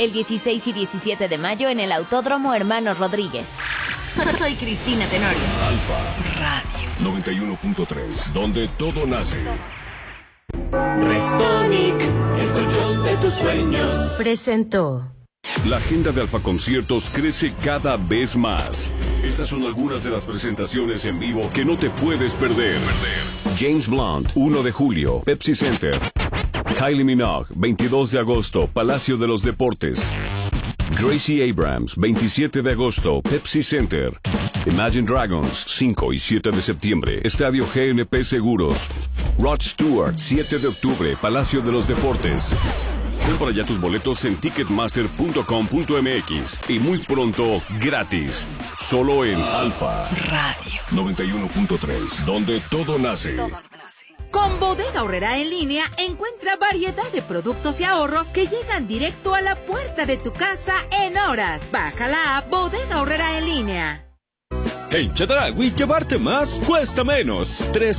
el 16 y 17 de mayo en el Autódromo Hermanos Rodríguez. Soy Cristina Tenorio. Alfa Radio 91.3, donde todo nace. Restonic, el colchón de tus sueños. Presentó. La agenda de Alfa Conciertos crece cada vez más. Estas son algunas de las presentaciones en vivo que no te puedes perder. James Blunt, 1 de julio, Pepsi Center. Kylie Minogue, 22 de agosto, Palacio de los Deportes. Gracie Abrams, 27 de agosto, Pepsi Center. Imagine Dragons, 5 y 7 de septiembre, Estadio GNP Seguros. Rod Stewart, 7 de octubre, Palacio de los Deportes. Compra ya tus boletos en ticketmaster.com.mx y muy pronto, gratis. Solo en Alfa Radio 91.3, donde todo nace. Con Bodega Aurrerá en línea, encuentra variedad de productos y ahorros que llegan directo a la puerta de tu casa en horas. Baja la app Bodega Aurrerá en línea. En Chedraui, llevarte más cuesta menos. 3